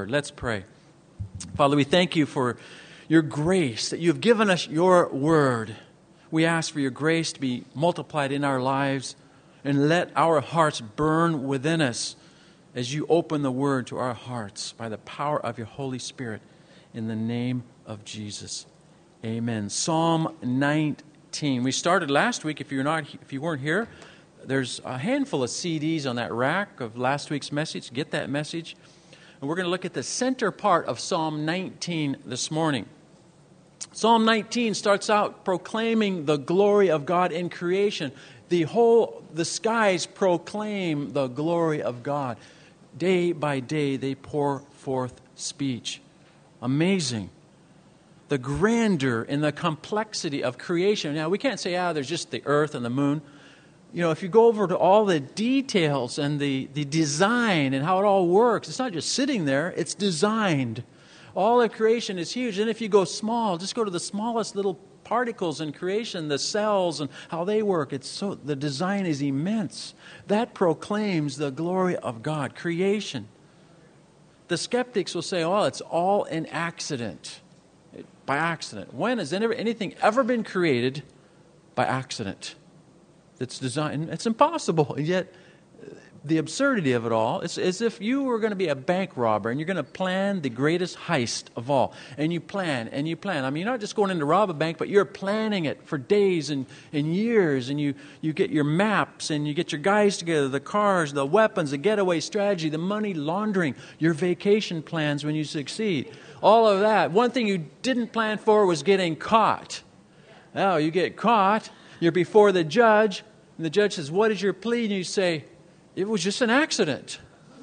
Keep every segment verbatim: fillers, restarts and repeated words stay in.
Let's pray. Father, we thank you for your grace, that you've given us your word. We ask for your grace to be multiplied in our lives, and let our hearts burn within us as you open the word to our hearts by the power of your Holy Spirit, in the name of Jesus. Amen. Psalm nineteen. We started last week. If you're not, if you weren't here, there's a handful of C Ds on that rack of last week's message. Get that message. And we're going to look at the center part of Psalm nineteen this morning. Psalm nineteen starts out proclaiming the glory of God in creation. The whole, the skies proclaim the glory of God. Day by day they pour forth speech. Amazing. The grandeur and the complexity of creation. Now we can't say, ah, there's just the earth and the moon. You know, if you go over to all the details and the, the design and how it all works, it's not just sitting there, it's designed. All of creation is huge. And if you go small, just go to the smallest little particles in creation, the cells and how they work. It's so the design is immense. That proclaims the glory of God, creation. The skeptics will say, oh, it's all an accident, by accident. When has anything ever been created by accident? It's designed, it's impossible. And yet, the absurdity of it all, it's as if you were going to be a bank robber and you're going to plan the greatest heist of all. And you plan and you plan. I mean, you're not just going in to rob a bank, but you're planning it for days and, and years. And you, you get your maps and you get your guys together, the cars, the weapons, the getaway strategy, the money laundering, your vacation plans when you succeed. All of that. One thing you didn't plan for was getting caught. Now, you get caught, you're before the judge. And the judge says, what is your plea? And you say, it was just an accident.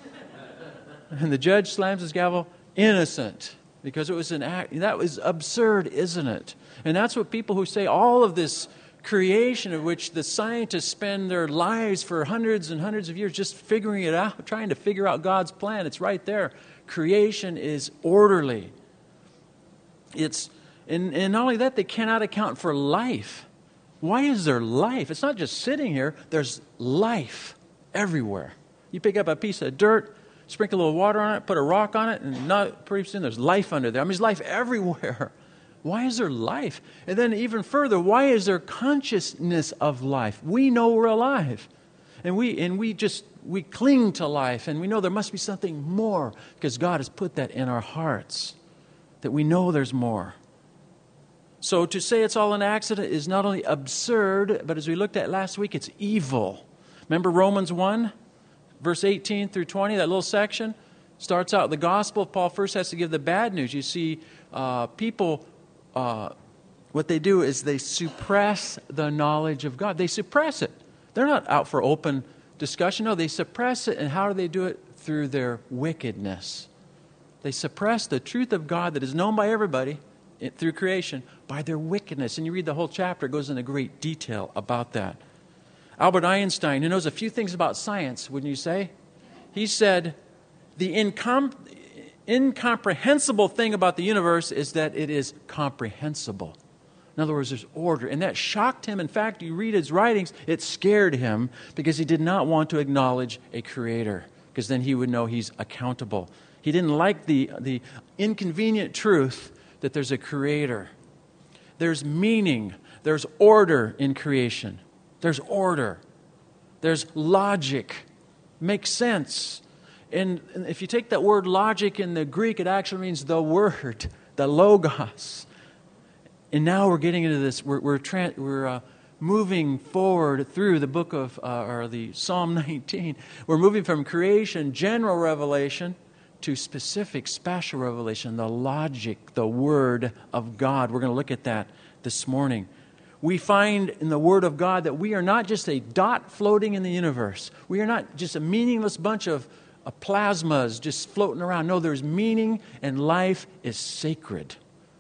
And the judge slams his gavel, innocent. Because it was an act. That was absurd, isn't it? And that's what people who say all of this creation of which the scientists spend their lives for hundreds and hundreds of years just figuring it out, trying to figure out God's plan. It's right there. Creation is orderly. It's, and, and not only that, they cannot account for life. Why is there life? It's not just sitting here. There's life everywhere. You pick up a piece of dirt, sprinkle a little water on it, put a rock on it, and not, pretty soon there's life under there. I mean, there's life everywhere. Why is there life? And then even further, why is there consciousness of life? We know we're alive. And we and we just, we cling to life, and we know there must be something more because God has put that in our hearts, that we know there's more. So to say it's all an accident is not only absurd, but as we looked at last week, it's evil. Remember Romans one, verse eighteen through twenty, that little section? Starts out the gospel. Paul first has to give the bad news. You see, uh, people, uh, what they do is they suppress the knowledge of God. They suppress it. They're not out for open discussion. No, they suppress it. And how do they do it? Through their wickedness. They suppress the truth of God that is known by everybody through creation by their wickedness. And you read the whole chapter, it goes into great detail about that. Albert Einstein, who knows a few things about science, wouldn't you say? He said, the incom- incomprehensible thing about the universe is that it is comprehensible. In other words, there's order. And that shocked him. In fact, you read his writings, it scared him because he did not want to acknowledge a creator, because then he would know he's accountable. He didn't like the, the inconvenient truth that there's a creator. There's meaning. There's order in creation. There's order. There's logic. Makes sense. And if you take that word logic in the Greek, it actually means the word, the logos. And now we're getting into this, we're we're, tra- we're uh, moving forward through the book of, uh, or the Psalm nineteen. We're moving from creation, general revelation, to specific, special revelation, the logic, the Word of God. We're going to look at that this morning. We find in the Word of God that we are not just a dot floating in the universe. We are not just a meaningless bunch of, of plasmas just floating around. No, there's meaning, and life is sacred.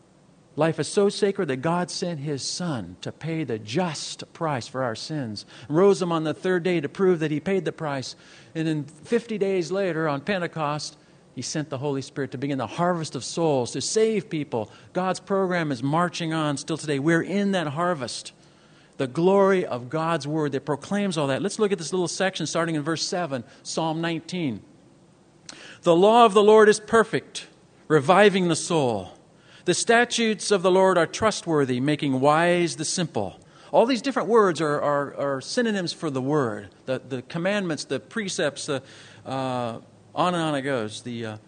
Life is so sacred that God sent His Son to pay the just price for our sins. Rose Him on the third day to prove that He paid the price. And then fifty days later on Pentecost, He sent the Holy Spirit to begin the harvest of souls, to save people. God's program is marching on still today. We're in that harvest. The glory of God's Word that proclaims all that. Let's look at this little section starting in verse seven, Psalm nineteen. The law of the Lord is perfect, reviving the soul. The statutes of the Lord are trustworthy, making wise the simple. All these different words are, are, are synonyms for the word. The, the commandments, the precepts, the, uh, on and on it goes. The uh,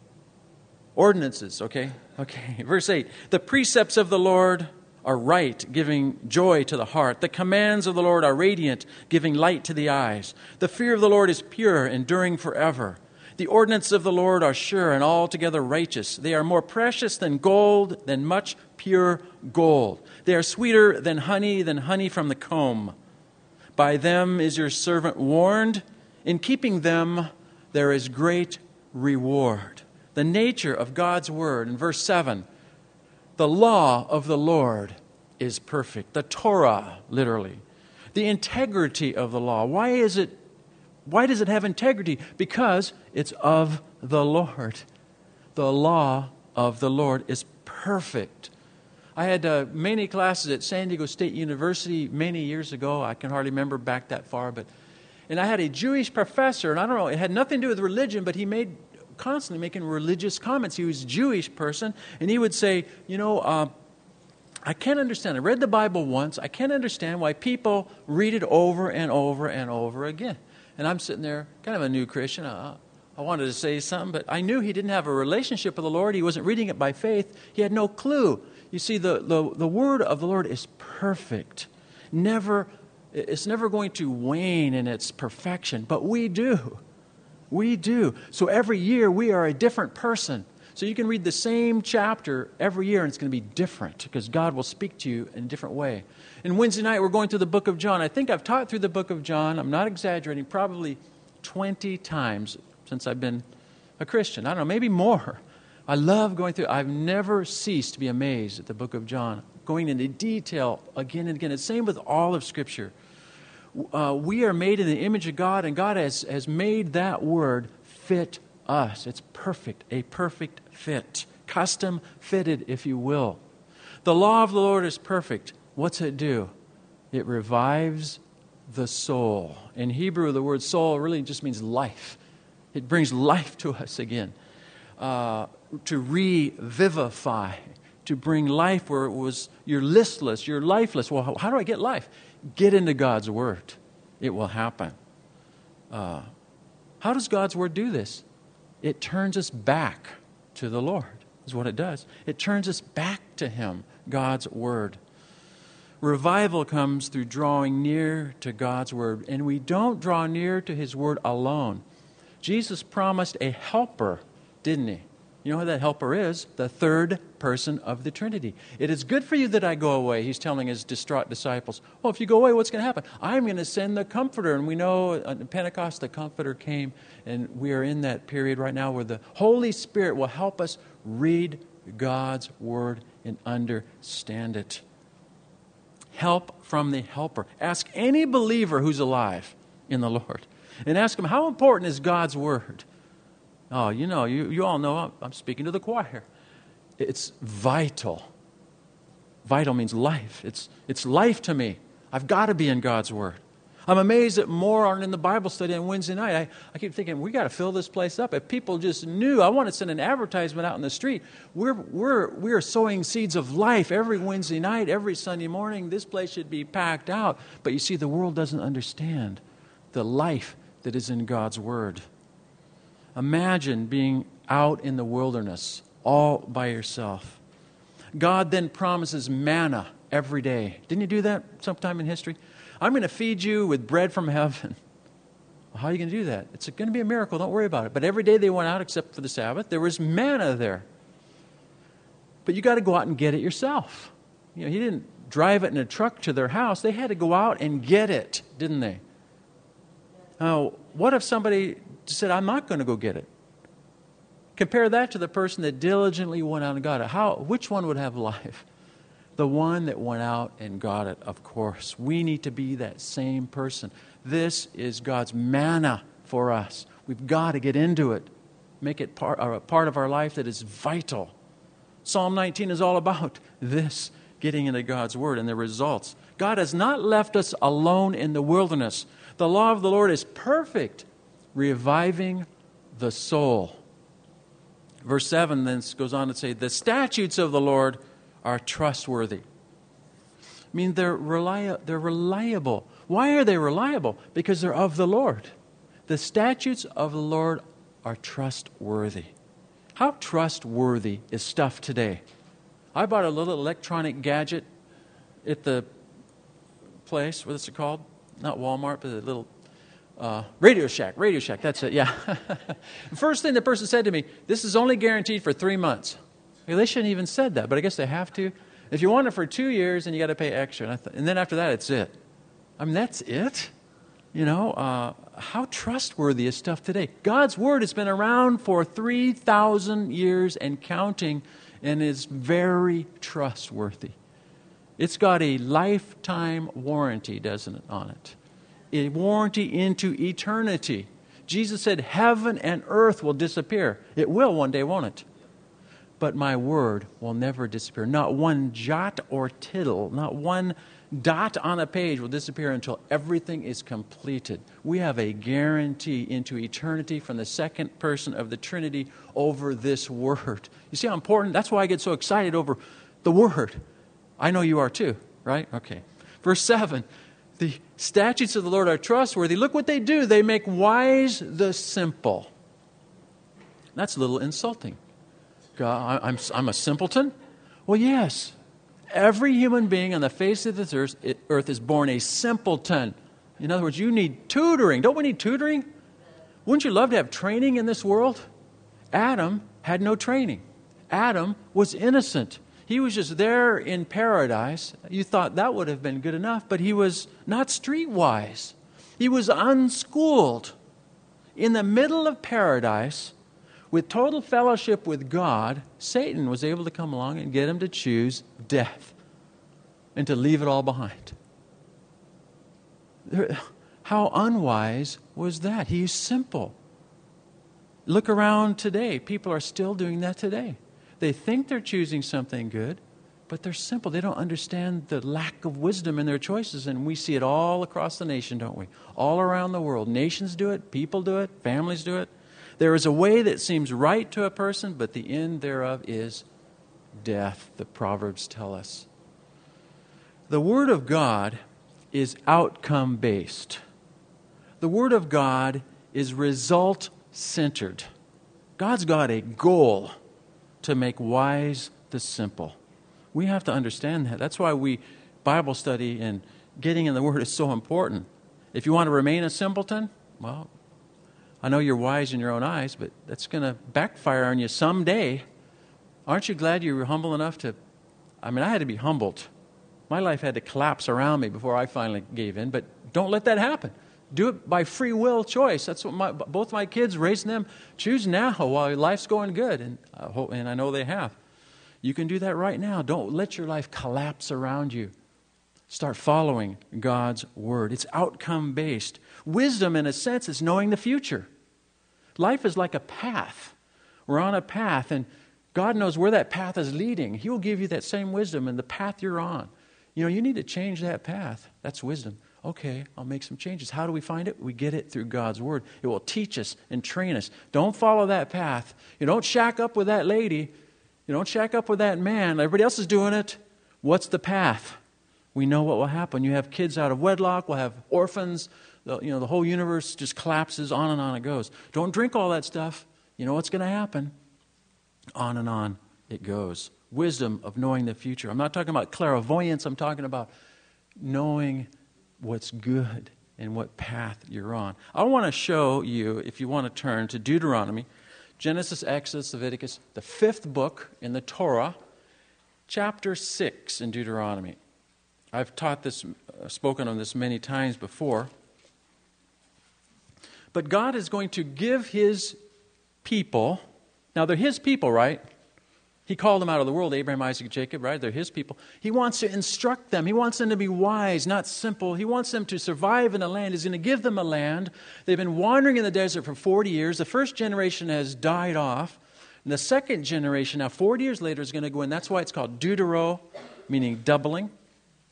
ordinances, okay? Okay, verse eight. The precepts of the Lord are right, giving joy to the heart. The commands of the Lord are radiant, giving light to the eyes. The fear of the Lord is pure, enduring forever. The ordinances of the Lord are sure and altogether righteous. They are more precious than gold, than much pure gold. They are sweeter than honey, than honey from the comb. By them is your servant warned. In keeping them, there is great reward. The nature of God's word. In verse seven, the law of the Lord is perfect. The Torah, literally. The integrity of the law. Why is it? Why does it have integrity? Because it's of the Lord. The law of the Lord is perfect. I had uh, many classes at San Diego State University many years ago. I can hardly remember back that far, but and I had a Jewish professor, and I don't know, it had nothing to do with religion, but he made constantly making religious comments. He was a Jewish person, and he would say, you know, uh, I can't understand. I read the Bible once. I can't understand why people read it over and over and over again. And I'm sitting there, kind of a new Christian. Uh, I wanted to say something, but I knew he didn't have a relationship with the Lord. He wasn't reading it by faith. He had no clue. You see, the, the, the word of the Lord is perfect. Never, it's never going to wane in its perfection, but we do. We do. So every year we are a different person. So you can read the same chapter every year and it's going to be different because God will speak to you in a different way. And Wednesday night we're going through the book of John. I think I've taught through the book of John, I'm not exaggerating, probably twenty times since I've been a Christian. I don't know, maybe more. I love going through. I've never ceased to be amazed at the book of John, going into detail again and again. It's the same with all of Scripture. Uh, we are made in the image of God, and God has, has made that word fit us. It's perfect, a perfect fit, custom fitted, if you will. The law of the Lord is perfect. What's it do? It revives the soul. In Hebrew, the word soul really just means life. It brings life to us again. Uh, to revivify, to bring life where it was, you're listless, you're lifeless. Well, how, how do I get life? Get into God's Word. It will happen. Uh, how does God's Word do this? It turns us back to the Lord, is what it does. It turns us back to Him, God's Word. Revival comes through drawing near to God's Word, and we don't draw near to His Word alone. Jesus promised a helper, didn't He? You know who that helper is? The third person of the Trinity. It is good for you that I go away, He's telling His distraught disciples. Well, if you go away, what's going to happen? I'm going to send the Comforter. And we know at Pentecost the Comforter came, and we are in that period right now where the Holy Spirit will help us read God's Word and understand it. Help from the helper. Ask any believer who's alive in the Lord, and ask him, how important is God's Word? Oh, you know, you, you all know, I'm, I'm speaking to the choir. It's vital. Vital means life. It's, it's life to me. I've got to be in God's Word. I'm amazed that more aren't in the Bible study on Wednesday night. I, I keep thinking, we got to fill this place up. If people just knew, I want to send an advertisement out in the street. We're, we're, we're sowing seeds of life every Wednesday night, every Sunday morning. This place should be packed out. But you see, the world doesn't understand the life that is in God's Word. Imagine being out in the wilderness all by yourself. God then promises manna every day. Didn't He do that sometime in history? I'm going to feed you with bread from heaven. Well, how are you going to do that? It's going to be a miracle. Don't worry about it. But every day they went out except for the Sabbath. There was manna there. But you got to go out and get it yourself. You know, He didn't drive it in a truck to their house. They had to go out and get it, didn't they? Now, what if somebody said, I'm not going to go get it? Compare that to the person that diligently went out and got it. How? Which one would have life? The one that went out and got it, of course. We need to be that same person. This is God's manna for us. We've got to get into it. Make it part, a part of our life that is vital. Psalm nineteen is all about this, getting into God's Word and the results. God has not left us alone in the wilderness. The law of the Lord is perfect, reviving the soul. Verse seven then goes on to say, the statutes of the Lord are trustworthy. I mean, they're, reli- they're reliable. Why are they reliable? Because they're of the Lord. The statutes of the Lord are trustworthy. How trustworthy is stuff today? I bought a little electronic gadget at the place. What's it called? Not Walmart, but a little uh, Radio Shack. Radio Shack, that's it, yeah. The first thing the person said to me, this is only guaranteed for three months. Well, they shouldn't even said that, but I guess they have to. If you want it for two years, then you got to pay extra. And, I th- and then after that, it's it. I mean, that's it? You know, uh, how trustworthy is stuff today? God's Word has been around for three thousand years and counting, and is very trustworthy. It's got a lifetime warranty, doesn't it, on it? A warranty into eternity. Jesus said, heaven and earth will disappear. It will one day, won't it? But my word will never disappear. Not one jot or tittle, not one dot on a page will disappear until everything is completed. We have a guarantee into eternity from the second person of the Trinity over this word. You see how important? That's why I get so excited over the word. I know you are too, right? Okay. Verse seven, the statutes of the Lord are trustworthy. Look what they do. They make wise the simple. That's a little insulting. God, I'm, I'm a simpleton? Well, yes. Every human being on the face of this earth, earth is born a simpleton. In other words, you need tutoring. Don't we need tutoring? Wouldn't you love to have training in this world? Adam had no training. Adam was innocent. He was just there in paradise. You thought that would have been good enough, but he was not streetwise. He was unschooled. In the middle of paradise, with total fellowship with God, Satan was able to come along and get him to choose death and to leave it all behind. How unwise was that? He's simple. Look around today. People are still doing that today. They think they're choosing something good, but they're simple. They don't understand the lack of wisdom in their choices, and we see it all across the nation, don't we? All around the world. Nations do it, people do it, families do it. There is a way that seems right to a person, but the end thereof is death, the Proverbs tell us. The Word of God is outcome-based. The Word of God is result-centered. God's got a goal to make wise the simple. We have to understand that. That's why we Bible study and getting in the Word is so important. If you want to remain a simpleton, well, I know you're wise in your own eyes, but that's going to backfire on you someday. Aren't you glad you were humble enough to... I mean, I had to be humbled. My life had to collapse around me before I finally gave in, but don't let that happen. Do it by free will choice. That's what my, both my kids, raising them, choose now while life's going good, and I, hope, and I know they have. You can do that right now. Don't let your life collapse around you. Start following God's Word. It's outcome-based. Wisdom, in a sense, is knowing the future. Life is like a path. We're on a path, and God knows where that path is leading. He will give you that same wisdom in the path you're on. You know, you need to change that path. That's wisdom. Okay, I'll make some changes. How do we find it? We get it through God's Word. It will teach us and train us. Don't follow that path. You don't shack up with that lady. You don't shack up with that man. Everybody else is doing it. What's the path? We know what will happen. You have kids out of wedlock. We'll have orphans. The, you know, the whole universe just collapses. On and on it goes. Don't drink all that stuff. You know what's going to happen. On and on it goes. Wisdom of knowing the future. I'm not talking about clairvoyance. I'm talking about knowing what's good and what path you're on. I want to show you, if you want to turn to Deuteronomy, Genesis, Exodus, Leviticus, the fifth book in the Torah, chapter six in Deuteronomy. I've taught this, uh, spoken on this many times before. But God is going to give His people, now they're His people, right? He called them out of the world, Abraham, Isaac, Jacob, right? They're His people. He wants to instruct them. He wants them to be wise, not simple. He wants them to survive in a land. He's going to give them a land. They've been wandering in the desert for forty years. The first generation has died off. And the second generation, now forty years later, is going to go in. That's why it's called Deutero, meaning doubling.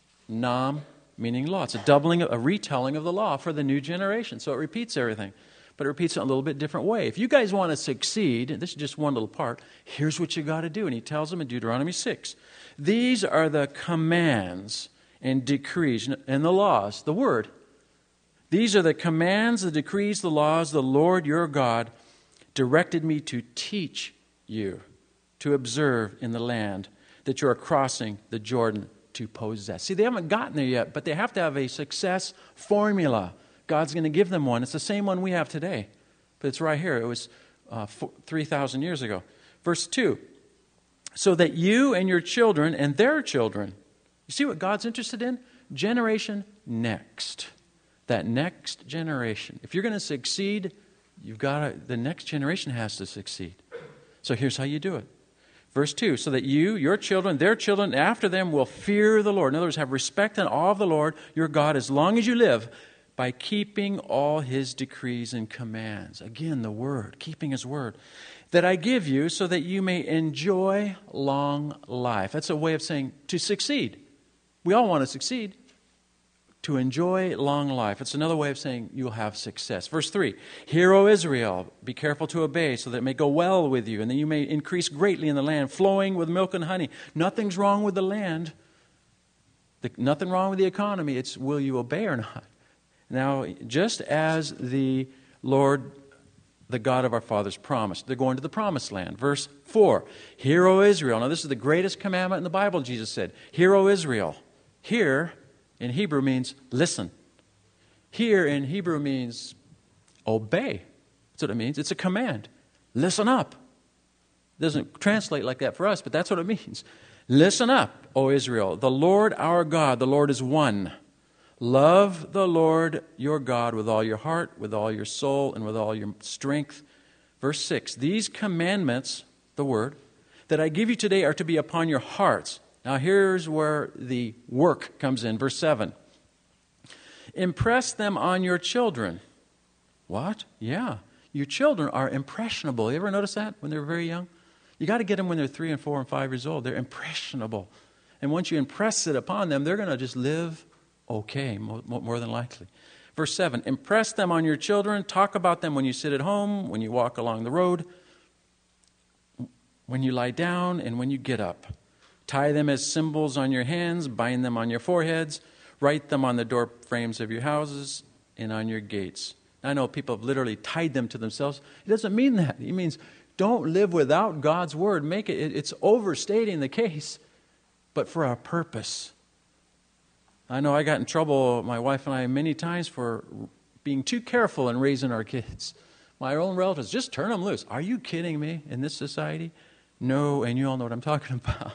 Nam, meaning law. It's a doubling, a retelling of the law for the new generation. So it repeats everything. But it repeats it in a little bit different way. If you guys want to succeed, and this is just one little part, here's what you got to do. And he tells them in Deuteronomy six. These are the commands and decrees and the laws, the word. These are the commands, the decrees, the laws the Lord your God directed me to teach you, to observe in the land that you are crossing the Jordan to possess. See, they haven't gotten there yet, but they have to have a success formula. God's going to give them one. It's the same one we have today, but it's right here. It was uh, three thousand years ago. Verse two, so that you and your children and their children, you see what God's interested in? Generation next. That next generation. If you're going to succeed, you've got to, the next generation has to succeed. So here's how you do it. Verse two, so that you, your children, their children, after them will fear the Lord. In other words, have respect and awe of the Lord, your God, as long as you live, by keeping all His decrees and commands. Again, the Word, keeping His Word. That I give you so that you may enjoy long life. That's a way of saying to succeed. We all want to succeed. To enjoy long life. It's another way of saying you'll have success. Verse three, hear, O Israel, be careful to obey so that it may go well with you and that you may increase greatly in the land, flowing with milk and honey. Nothing's wrong with the land. The, nothing wrong with the economy. It's will you obey or not? Now, just as the Lord, the God of our fathers, promised, they're going to the promised land. Verse four, hear, O Israel. Now, this is the greatest commandment in the Bible, Jesus said. Hear, O Israel. Hear in Hebrew means listen. Hear in Hebrew means obey. That's what it means. It's a command. Listen up. It doesn't translate like that for us, but that's what it means. Listen up, O Israel. The Lord our God, the Lord is one. Love the Lord your God with all your heart, with all your soul, and with all your strength. Verse six, these commandments, the word, that I give you today are to be upon your hearts. Now here's where the work comes in. Verse seven, impress them on your children. What? Yeah, your children are impressionable. You ever notice that when they're very young? You got to get them when they're three and four and five years old. They're impressionable. And once you impress it upon them, they're going to just live okay, more than likely. Verse seven, impress them on your children. Talk about them when you sit at home, when you walk along the road, when you lie down, and when you get up. Tie them as symbols on your hands, bind them on your foreheads, write them on the door frames of your houses and on your gates. I know people have literally tied them to themselves. It doesn't mean that. It means don't live without God's word. Make it, it's overstating the case, but for a purpose. I know I got in trouble, my wife and I, many times for being too careful in raising our kids. My own relatives, just turn them loose. Are you kidding me in this society? No, and you all know what I'm talking about.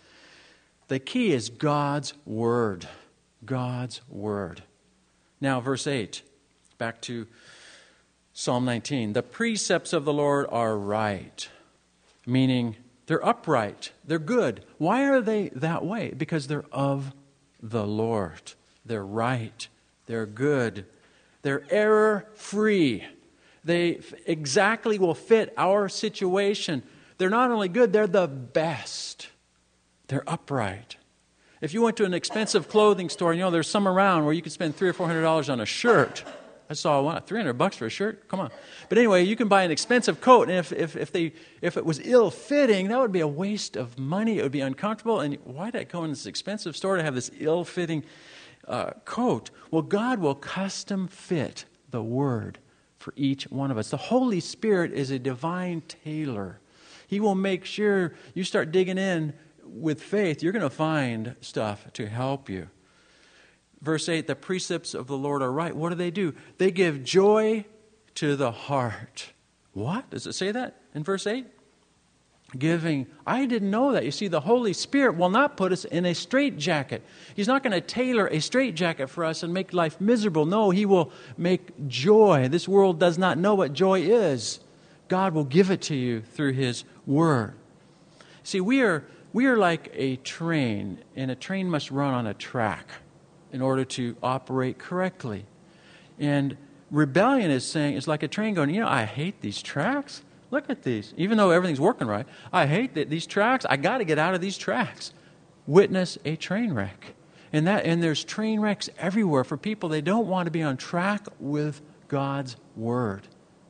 The key is God's word. God's word. Now, verse eight, back to Psalm nineteen. The precepts of the Lord are right, meaning they're upright, they're good. Why are they that way? Because they're of the Lord. They're right. They're good. They're error-free. They exactly will fit our situation. They're not only good, they're the best. They're upright. If you went to an expensive clothing store, you know, there's some around where you could spend three or four hundred dollars on a shirt. I saw one, three hundred bucks for a shirt. Come on. But anyway, you can buy an expensive coat, and if if if they if it was ill-fitting, that would be a waste of money. It would be uncomfortable. And why did I go in this expensive store to have this ill-fitting uh, coat? Well, God will custom fit the Word for each one of us. The Holy Spirit is a divine tailor. He will make sure you start digging in with faith. You're going to find stuff to help you. Verse eight, the precepts of the Lord are right. What do they do? They give joy to the heart. What? Does it say that in verse eight? Giving. I didn't know that. You see, the Holy Spirit will not put us in a straitjacket. He's not going to tailor a straitjacket for us and make life miserable. No, He will make joy. This world does not know what joy is. God will give it to you through His Word. See, we are we are like a train, and a train must run on a track in order to operate correctly. And rebellion is saying, it's like a train going, you know, I hate these tracks. Look at these. Even though everything's working right, I hate that these tracks. I got to get out of these tracks. Witness a train wreck. And that and there's train wrecks everywhere for people. They don't want to be on track with God's Word.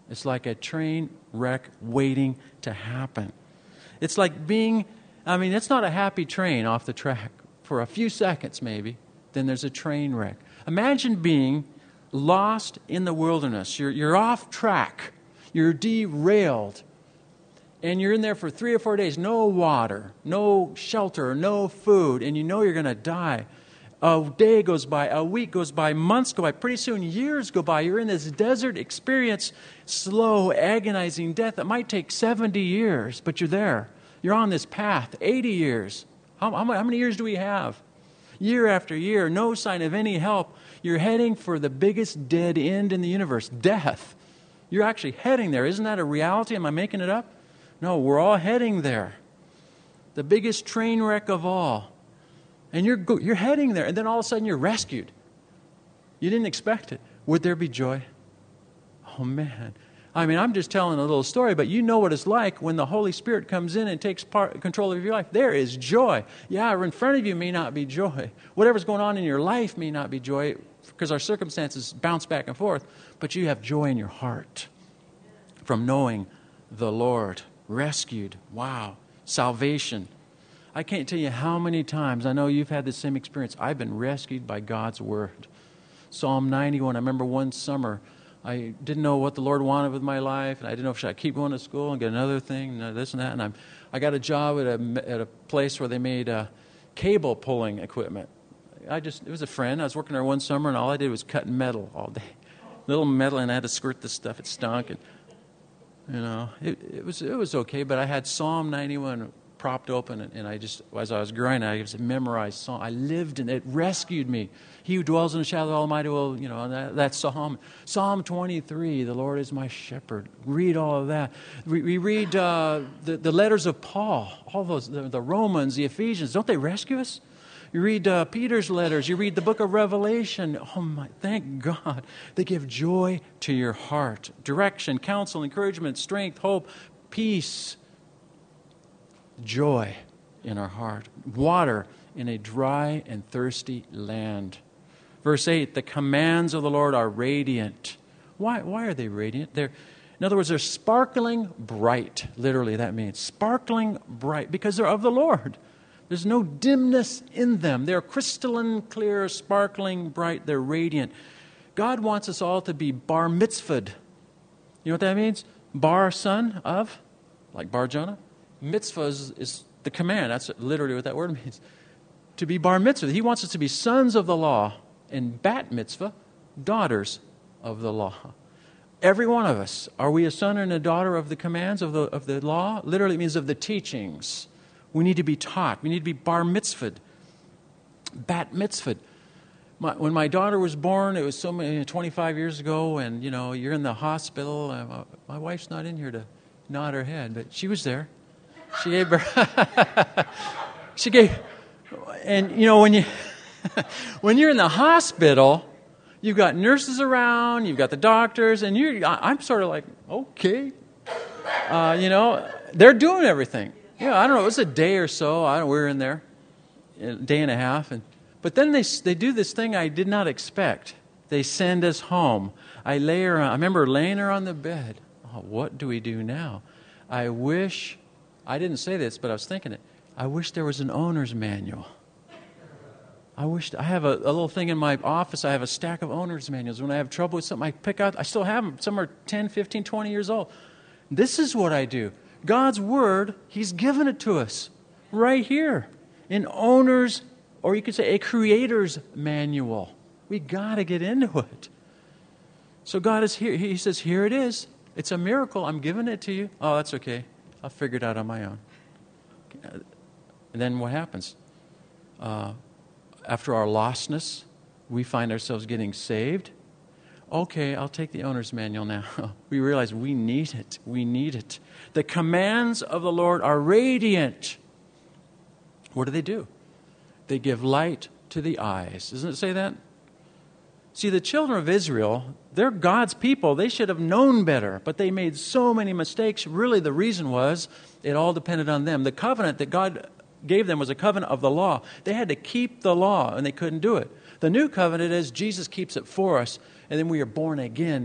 It's like a train wreck waiting to happen. It's like being, I mean, it's not a happy train off the track for a few seconds maybe. Then there's a train wreck. Imagine being lost in the wilderness. You're, you're off track. You're derailed. And you're in there for three or four days. No water, no shelter, no food. And you know you're going to die. A day goes by, a week goes by, months go by. Pretty soon years go by. You're in this desert experience, slow, agonizing death. It might take seventy years, but you're there. You're on this path, eighty years. How, how, how many years do we have? Year after year, no sign of any help. You're heading for the biggest dead end in the universe, death. You're actually heading there. Isn't that a reality? Am I making it up? No, we're all heading there. The biggest train wreck of all. And you're go- you're heading there, and then all of a sudden you're rescued. You didn't expect it. Would there be joy? Oh, man. I mean, I'm just telling a little story, but you know what it's like when the Holy Spirit comes in and takes part, control of your life. There is joy. Yeah, in front of you may not be joy. Whatever's going on in your life may not be joy because our circumstances bounce back and forth, but you have joy in your heart from knowing the Lord. Rescued. Wow. Salvation. I can't tell you how many times, I know you've had the same experience, I've been rescued by God's Word. Psalm ninety-one, I remember one summer, I didn't know what the Lord wanted with my life, and I didn't know if should I keep going to school and get another thing, and this and that, and I'm, I got a job at a, at a place where they made uh, cable pulling equipment. I just, it was a friend, I was working there one summer, and all I did was cut metal all day. Little metal, and I had to squirt this stuff, it stunk, and, you know, it, it was it was okay, but I had Psalm ninety-one propped open, and, and I just, as I was growing, I just memorized Psalm. I lived in it. It rescued me. He who dwells in the shadow of the Almighty will, you know, that, that Psalm. Psalm twenty-three, the Lord is my shepherd. Read all of that. We, we read uh, the, the letters of Paul, all those, the, the Romans, the Ephesians. Don't they rescue us? You read uh, Peter's letters. You read the book of Revelation. Oh, my, thank God. They give joy to your heart. Direction, counsel, encouragement, strength, hope, peace, joy in our heart. Water in a dry and thirsty land. Verse eight, the commands of the Lord are radiant. Why, why are they radiant? They're, in other words, they're sparkling bright. Literally, that means sparkling bright because they're of the Lord. There's no dimness in them. They're crystalline, clear, sparkling, bright. They're radiant. God wants us all to be bar mitzvahed. You know what that means? Bar, son of, like Bar Jonah. Mitzvah is, is the command. That's literally what that word means. To be bar mitzvah. He wants us to be sons of the law. And bat mitzvah, daughters of the law. Every one of us. Are we a son and a daughter of the commands of the, of the law? Literally it means of the teachings. We need to be taught. We need to be bar mitzvahed. Bat mitzvahed. My, when my daughter was born, it was so many, twenty-five years ago, and, you know, you're in the hospital. Uh, my wife's not in here to nod her head, but she was there. She gave birth. she gave, and, you know, when, you, when you're in the hospital, you've got nurses around, you've got the doctors, and you're, I'm sort of like, okay. Uh, you know, they're doing everything. Yeah, I don't know. It was a day or so. I don't. We were in there, a day and a half, and but then they they do this thing I did not expect. They send us home. I lay her. On, I remember laying her on the bed. Oh, what do we do now? I wish. I didn't say this, but I was thinking it. I wish there was an owner's manual. I wish I have a, a little thing in my office. I have a stack of owner's manuals. When I have trouble with something, I pick out. I still have them. Some are ten, fifteen, twenty years old. This is what I do. God's Word, He's given it to us right here. An owner's, or you could say a creator's manual. We got to get into it. So God is here. He says, here it is. It's a miracle. I'm giving it to you. Oh, that's okay. I'll figure it out on my own. And then what happens? Uh, after our lostness, we find ourselves getting saved. Okay, I'll take the owner's manual now. We realize we need it. We need it. The commands of the Lord are radiant. What do they do? They give light to the eyes. Doesn't it say that? See, the children of Israel, they're God's people. They should have known better, but they made so many mistakes. Really, the reason was it all depended on them. The covenant that God gave them was a covenant of the law. They had to keep the law, and they couldn't do it. The new covenant is Jesus keeps it for us, and then we are born again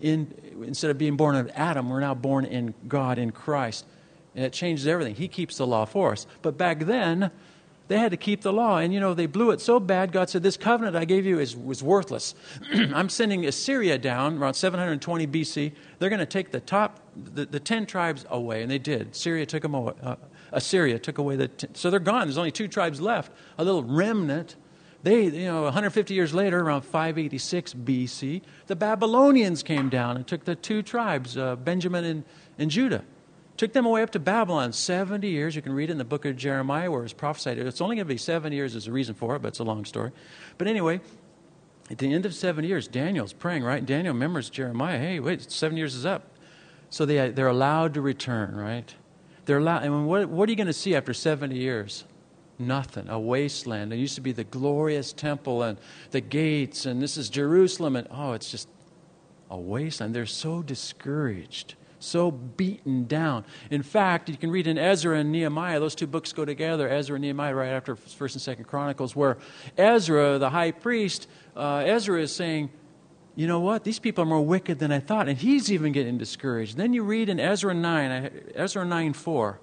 in, instead of being born of Adam, we're now born in God, in Christ. And it changes everything. He keeps the law for us. But back then, they had to keep the law. And, you know, they blew it so bad, God said, this covenant I gave you is was worthless. I'm sending Assyria down around seven hundred twenty B C. They're going to take the top, the, the ten tribes away. And they did. Syria took them away. Uh, Assyria took away the... Ten, so they're gone. There's only two tribes left. A little remnant. They, you know, one hundred fifty years later, around five eighty-six B C, the Babylonians came down and took the two tribes, uh, Benjamin and, and Judah. Took them away up to Babylon, seventy years. You can read it in the book of Jeremiah where it's prophesied. It's only going to be seven years. There's a reason for it, but it's a long story. But anyway, at the end of seven years, Daniel's praying, right? Daniel remembers Jeremiah. Hey, wait, seven years is up. So they, they're allowed to return, right? They're allowed. And what, what are you going to see after seventy years? Nothing. A wasteland. There used to be the glorious temple and the gates, and this is Jerusalem. And oh, it's just a wasteland. They're so discouraged. So beaten down. In fact, you can read in Ezra and Nehemiah, those two books go together, Ezra and Nehemiah, right after First and Second Chronicles, where Ezra, the high priest, uh, Ezra is saying, you know what, these people are more wicked than I thought, and he's even getting discouraged. Then you read in Ezra nine, Ezra nine four,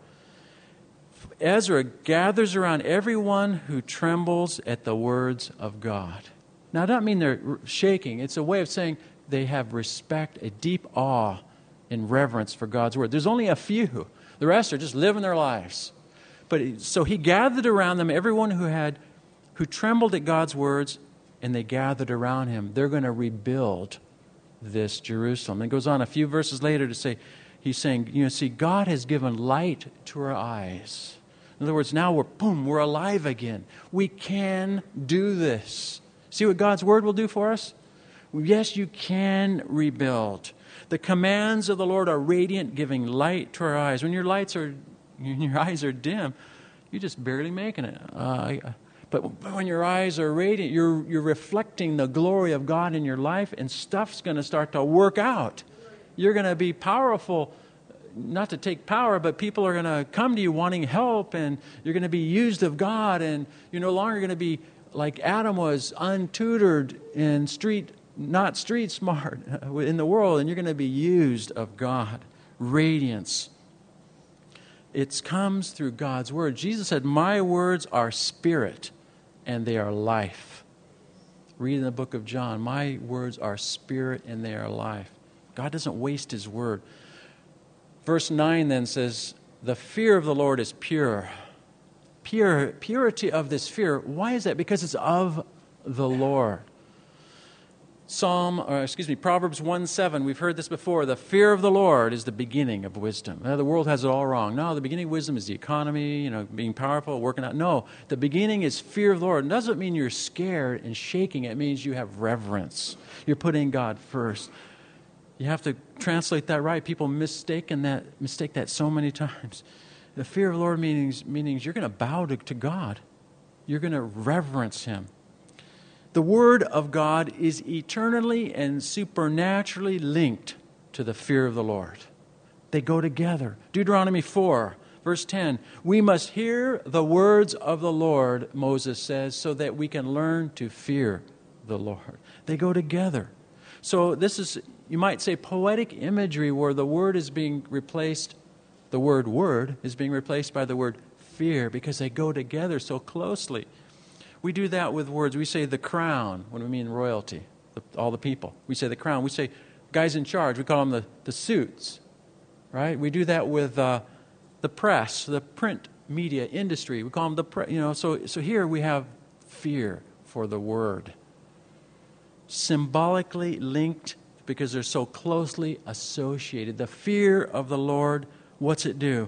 Ezra gathers around everyone who trembles at the words of God. Now, I don't mean they're shaking. It's a way of saying they have respect, a deep awe, in reverence for God's word. There's only a few. The rest are just living their lives. But so he gathered around them everyone who had, who trembled at God's words, and they gathered around him. They're going to rebuild this Jerusalem. And it goes on a few verses later to say, he's saying, you know, see, God has given light to our eyes. In other words, now we're, boom, we're alive again. We can do this. See what God's word will do for us? Yes, you can rebuild. The commands of the Lord are radiant, giving light to our eyes. When your lights are, your eyes are dim, you're just barely making it. Uh, but when your eyes are radiant, you're you're reflecting the glory of God in your life, and stuff's going to start to work out. You're going to be powerful, not to take power, but people are going to come to you wanting help, and you're going to be used of God, and you're no longer going to be like Adam was, untutored in street. Not street smart in the world, and you're going to be used of God. Radiance. It comes through God's word. Jesus said, my words are spirit and they are life. Read in the book of John, my words are spirit and they are life. God doesn't waste his word. Verse nine then says, the fear of the Lord is pure. Pure, purity of this fear. Why is that? Because it's of the Lord. Psalm, or excuse me, Proverbs one seven, we've heard this before. The fear of the Lord is the beginning of wisdom. Now, the world has it all wrong. No, the beginning of wisdom is the economy, you know, being powerful, working out. No, the beginning is fear of the Lord. It doesn't mean you're scared and shaking. It means you have reverence. You're putting God first. You have to translate that right. People mistaken that, mistake that so many times. The fear of the Lord means, means you're going to bow to, to God. You're going to reverence him. The Word of God is eternally and supernaturally linked to the fear of the Lord. They go together. Deuteronomy four, verse ten. We must hear the words of the Lord, Moses says, so that we can learn to fear the Lord. They go together. So this is, you might say, poetic imagery where the word is being replaced, the word word is being replaced by the word fear because they go together so closely. We do that with words. We say the crown when we mean royalty, the, all the people. We say the crown. We say guys in charge. We call them the, the suits, right? We do that with uh, the press, the print media industry. We call them the press. You know, so so here we have fear for the word, symbolically linked because they're so closely associated. The fear of the Lord, what's it do?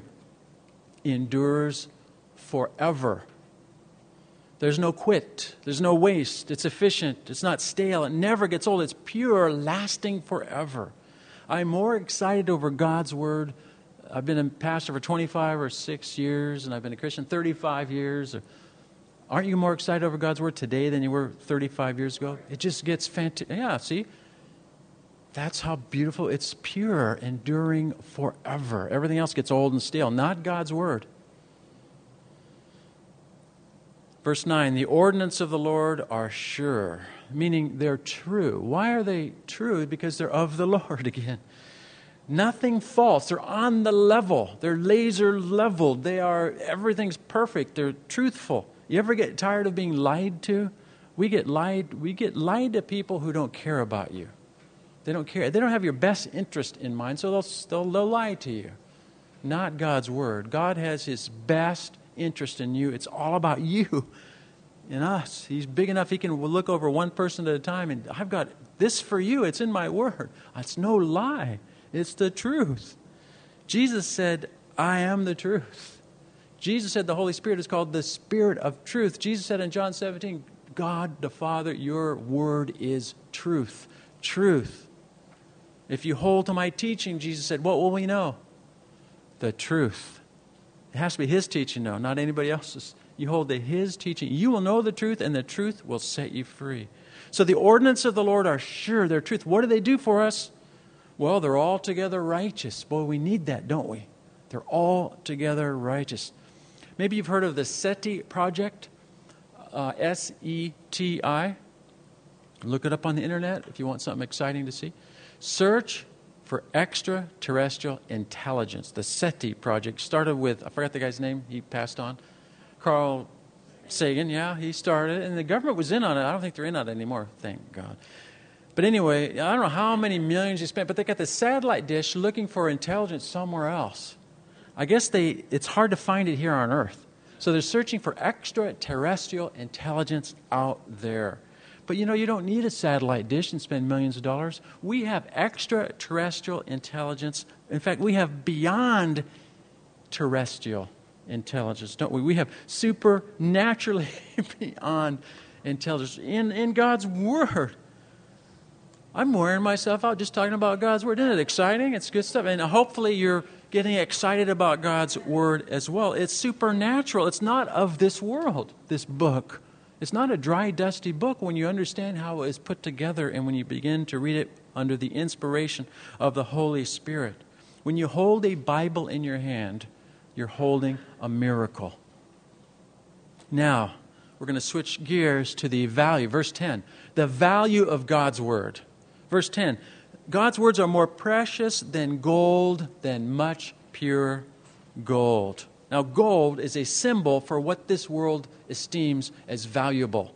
Endures forever. There's no quit. There's no waste. It's efficient. It's not stale. It never gets old. It's pure, lasting forever. I'm more excited over God's word. I've been a pastor for twenty-five or six years, and I've been a Christian thirty-five years. Aren't you more excited over God's word today than you were thirty-five years ago? It just gets fantastic. Yeah, see? That's how beautiful. It's pure, enduring forever. Everything else gets old and stale. Not God's word. Verse nine, the ordinances of the Lord are sure, meaning they're true. Why are they true? Because they're of the Lord again. Nothing false. They're on the level. They're laser leveled. They are, everything's perfect. They're truthful. You ever get tired of being lied to? We get lied, we get lied to people who don't care about you. They don't care. They don't have your best interest in mind, so they'll, they'll, they'll lie to you. Not God's Word. God has His best interest in you. It's all about you and us. He's big enough He can look over one person at a time, and I've got this for you. It's in my Word. It's no lie. It's the truth. Jesus said, I am the truth. Jesus said the Holy Spirit is called the Spirit of truth. Jesus said in John seventeen, God the Father, your word is truth. Truth. If you hold to my teaching, Jesus said, what will we know? The truth. It has to be His teaching now, not anybody else's. You hold to His teaching. You will know the truth, and the truth will set you free. So the ordinances of the Lord are sure. They're truth. What do they do for us? Well, they're altogether righteous. Boy, we need that, don't we? They're altogether righteous. Maybe you've heard of the SETI project, uh, S E T I. Look it up on the internet if you want something exciting to see. Search for extraterrestrial intelligence. The SETI project started with, I forgot the guy's name, he passed on, Carl Sagan, yeah, he started it, and the government was in on it. I don't think they're in on it anymore, thank God. But anyway, I don't know how many millions you spent, but they got the satellite dish looking for intelligence somewhere else. I guess they it's hard to find it here on Earth. So they're searching for extraterrestrial intelligence out there. But you know, you don't need a satellite dish and spend millions of dollars. We have extraterrestrial intelligence. In fact, we have beyond terrestrial intelligence, don't we? We have supernaturally beyond intelligence in, in God's Word. I'm wearing myself out just talking about God's Word. Isn't it exciting? It's good stuff. And hopefully you're getting excited about God's Word as well. It's supernatural. It's not of this world, this book. It's not a dry, dusty book when you understand how it is put together and when you begin to read it under the inspiration of the Holy Spirit. When you hold a Bible in your hand, you're holding a miracle. Now, we're going to switch gears to the value. Verse ten, the value of God's Word. Verse ten, God's words are more precious than gold, than much pure gold. Now, gold is a symbol for what this world esteems as valuable.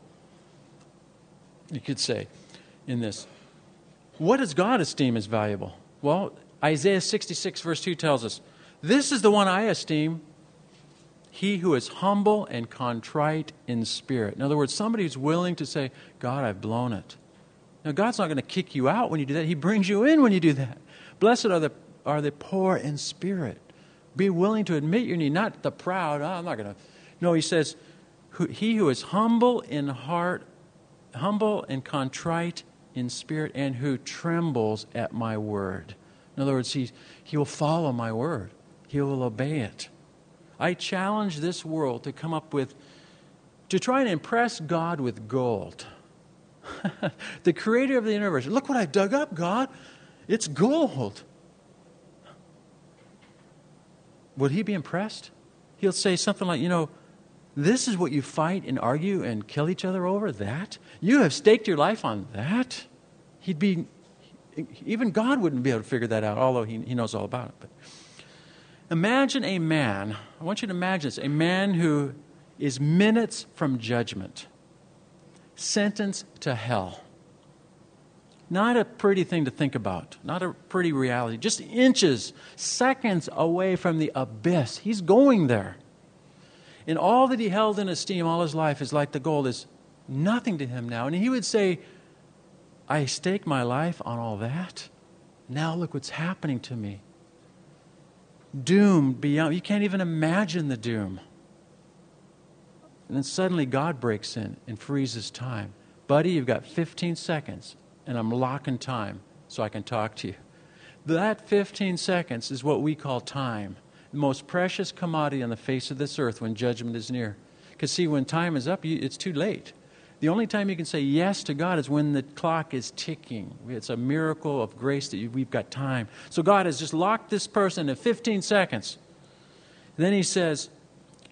You could say in this. What does God esteem as valuable? Well, Isaiah sixty-six verse two tells us, this is the one I esteem, he who is humble and contrite in spirit. In other words, somebody who's willing to say, God, I've blown it. Now, God's not going to kick you out when you do that. He brings you in when you do that. Blessed are the are the poor in spirit. Be willing to admit your need, not the proud. Oh, I'm not going to. No, he says, he who is humble in heart, humble and contrite in spirit, and who trembles at my word. In other words, he, he will follow my word. He will obey it. I challenge this world to come up with, to try and impress God with gold. The creator of the universe. Look what I dug up, God. It's gold. Would he be impressed? He'll say something like, you know, this is what you fight and argue and kill each other over? That? You have staked your life on that? He'd be, even God wouldn't be able to figure that out, although he, he knows all about it. But imagine a man, I want you to imagine this, a man who is minutes from judgment, sentenced to hell. Not a pretty thing to think about. Not a pretty reality. Just inches, seconds away from the abyss. He's going there. And all that he held in esteem all his life is like the gold is nothing to him now. And he would say, I stake my life on all that. Now look what's happening to me. Doomed beyond. You can't even imagine the doom. And then suddenly God breaks in and freezes time. Buddy, you've got fifteen seconds. And I'm locking time so I can talk to you. That fifteen seconds is what we call time. The most precious commodity on the face of this earth when judgment is near. Because see, when time is up, you, it's too late. The only time you can say yes to God is when the clock is ticking. It's a miracle of grace that you, we've got time. So God has just locked this person in fifteen seconds. And then he says,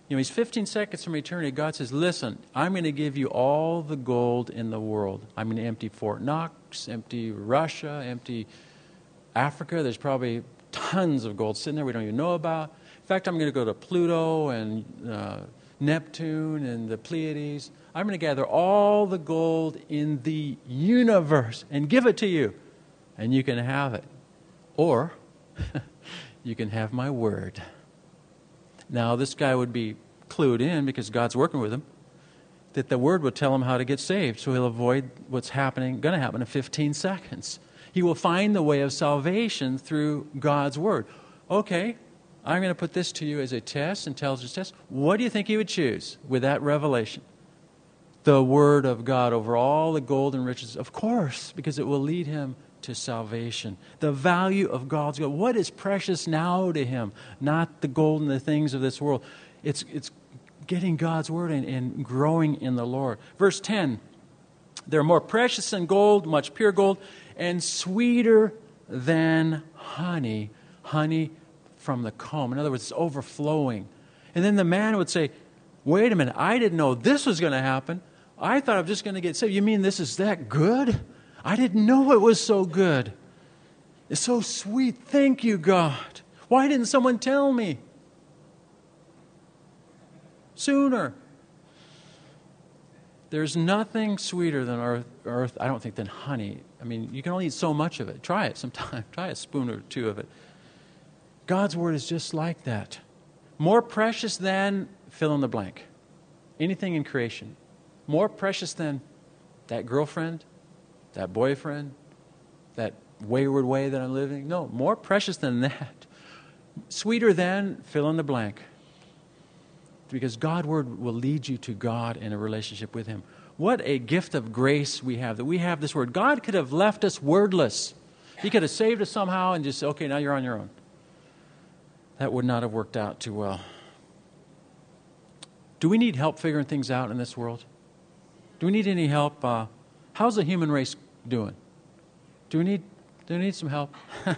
You know, he's fifteen seconds from eternity. God says, listen, I'm going to give you all the gold in the world. I'm going to empty Fort Knox, empty Russia, empty Africa. There's probably tons of gold sitting there we don't even know about. In fact, I'm going to go to Pluto and uh, Neptune and the Pleiades. I'm going to gather all the gold in the universe and give it to you. And you can have it. Or you can have my word. Now, this guy would be clued in, because God's working with him, that the word would tell him how to get saved, so he'll avoid what's happening, going to happen in fifteen seconds. He will find the way of salvation through God's word. Okay, I'm going to put this to you as a test, intelligence test. What do you think he would choose with that revelation? The word of God over all the gold and riches? Of course, because it will lead him to salvation. The value of God's gold. What is precious now to him? Not the gold and the things of this world. It's it's getting God's word and, and growing in the Lord. Verse ten, they're more precious than gold, much pure gold, and sweeter than honey. Honey from the comb. In other words, it's overflowing. And then the man would say, wait a minute, I didn't know this was going to happen. I thought I'm just going to get saved. You mean this is that good? I didn't know it was so good. It's so sweet. Thank you, God. Why didn't someone tell me sooner? There's nothing sweeter than earth, earth, I don't think, than honey. I mean, you can only eat so much of it. Try it sometime. Try a spoon or two of it. God's word is just like that. More precious than fill in the blank. Anything in creation. More precious than that girlfriend, that boyfriend, that wayward way that I'm living. No, more precious than that. Sweeter than fill in the blank. Because God's word will lead you to God in a relationship with him. What a gift of grace we have, that we have this word. God could have left us wordless. He could have saved us somehow and just, okay, now you're on your own. That would not have worked out too well. Do we need help figuring things out in this world? Do we need any help? Uh, how's the human race doing? Do we need, do we need some help?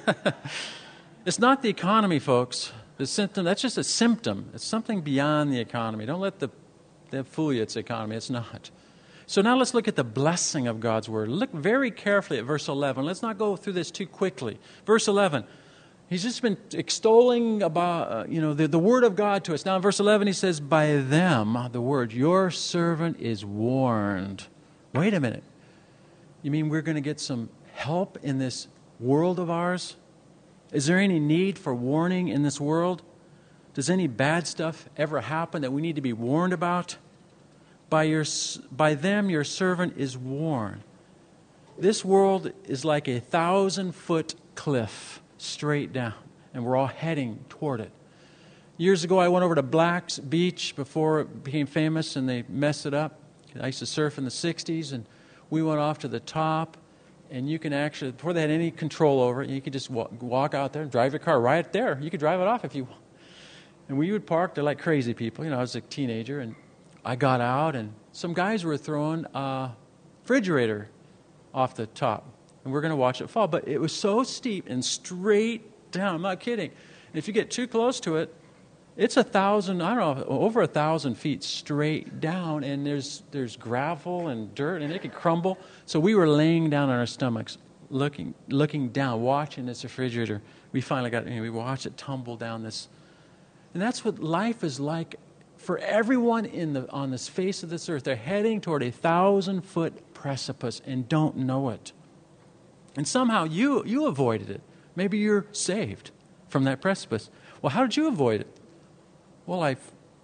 It's not the economy, folks. The symptom, that's just a symptom. It's something beyond the economy. Don't let the, that fool you, it's the economy. It's not. So now let's look at the blessing of God's word. Look very carefully at verse eleven. Let's not go through this too quickly. Verse eleven. He's just been extolling about, uh, you know, the, the word of God to us. Now in verse eleven he says, by them, the word, your servant is warned. Wait a minute. You mean we're going to get some help in this world of ours? Is there any need for warning in this world? Does any bad stuff ever happen that we need to be warned about? By your, by them your servant is warned. This world is like a thousand-foot cliff straight down, and we're all heading toward it. Years ago, I went over to Black's Beach before it became famous, and they messed it up. I used to surf in the sixties, and we went off to the top, and you can actually, before they had any control over it, you could just walk, walk out there and drive your car right there. You could drive it off if you want. And we would park there like crazy people. You know, I was a teenager, and I got out, and some guys were throwing a refrigerator off the top. And we're going to watch it fall. But it was so steep and straight down. I'm not kidding. And if you get too close to it, it's a thousand, I don't know, over a thousand feet straight down. And there's there's gravel and dirt, and it could crumble. So we were laying down on our stomachs, looking looking down, watching this refrigerator. We finally got, you know, we watched it tumble down this. And that's what life is like for everyone in the on this face of this earth. They're heading toward a thousand-foot precipice and don't know it. And somehow you you avoided it. Maybe you're saved from that precipice. Well, how did you avoid it? Well, I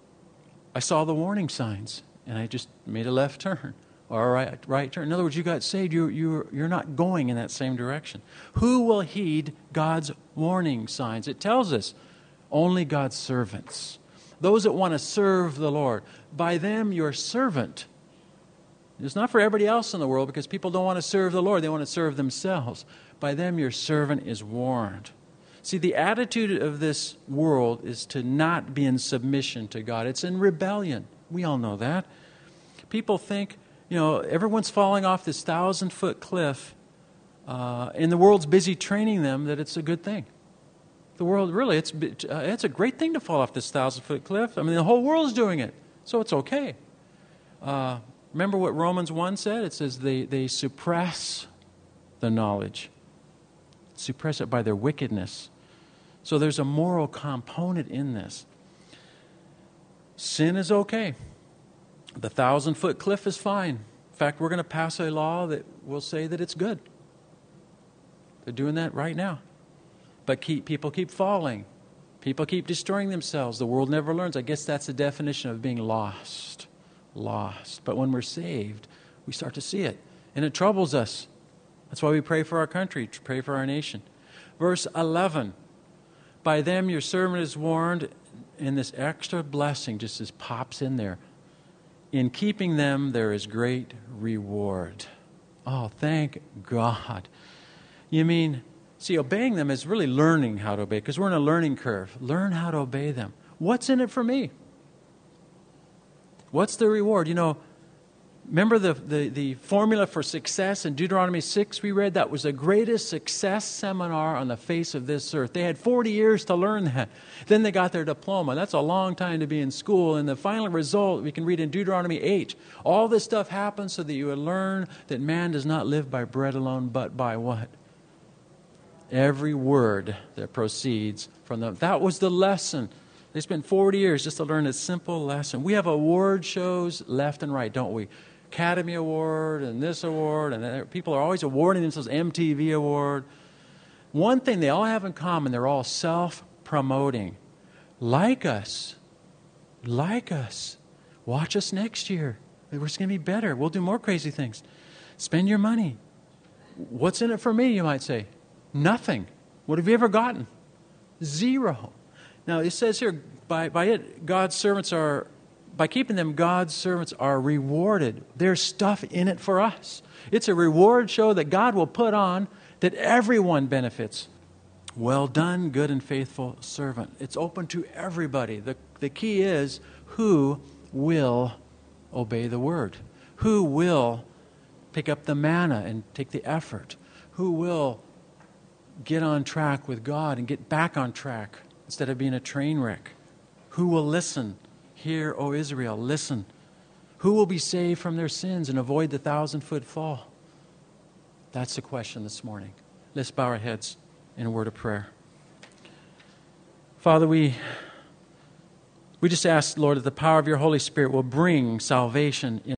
I saw the warning signs, and I just made a left turn or a right, right turn. In other words, you got saved. You, you, you're not going in that same direction. Who will heed God's warning signs? It tells us only God's servants. Those that want to serve the Lord. By them, your servant. It's not for everybody else in the world, because people don't want to serve the Lord. They want to serve themselves. By them, your servant is warned. See, the attitude of this world is to not be in submission to God. It's in rebellion. We all know that. People think, you know, everyone's falling off this thousand-foot cliff, uh, and the world's busy training them that it's a good thing. The world, really, it's, uh, it's a great thing to fall off this thousand-foot cliff. I mean, the whole world's doing it, so it's okay. Uh, remember what Romans one said? It says they, they suppress the knowledge. Suppress it by their wickedness. So there's a moral component in this. Sin is okay. The thousand-foot cliff is fine. In fact, we're going to pass a law that will say that it's good. They're doing that right now. But keep, people keep falling. People keep destroying themselves. The world never learns. I guess that's the definition of being lost. Lost. But when we're saved, we start to see it. And it troubles us. That's why we pray for our country, pray for our nation. Verse eleven. By them your servant is warned, and this extra blessing just as pops in there. In keeping them there is great reward. Oh, thank God. You mean... See, obeying them is really learning how to obey, because we're in a learning curve. Learn how to obey them. What's in it for me? What's the reward? You know, remember the, the, the formula for success in Deuteronomy six we read? That was the greatest success seminar on the face of this earth. They had forty years to learn that. Then they got their diploma. That's a long time to be in school. And the final result, we can read in Deuteronomy eight. All this stuff happens so that you would learn that man does not live by bread alone, but by what? Every word that proceeds from them. That was the lesson. They spent forty years just to learn a simple lesson. We have award shows left and right, don't we? Academy Award and this award. And that. People are always awarding themselves M T V Award. One thing they all have in common, they're all self-promoting. Like us. Like us. Watch us next year. We're just going to be better. We'll do more crazy things. Spend your money. What's in it for me, you might say? Nothing. What have you ever gotten? Zero. Now, it says here, by, by it, God's servants are, by keeping them, God's servants are rewarded. There's stuff in it for us. It's a reward show that God will put on that everyone benefits. Well done, good and faithful servant. It's open to everybody. The, the key is who will obey the word. Who will pick up the manna and take the effort. Who will get on track with God and get back on track instead of being a train wreck? Who will listen? Hear, O Israel, listen. Who will be saved from their sins and avoid the thousand-foot fall? That's the question this morning. Let's bow our heads in a word of prayer. Father, we, we just ask, Lord, that the power of your Holy Spirit will bring salvation in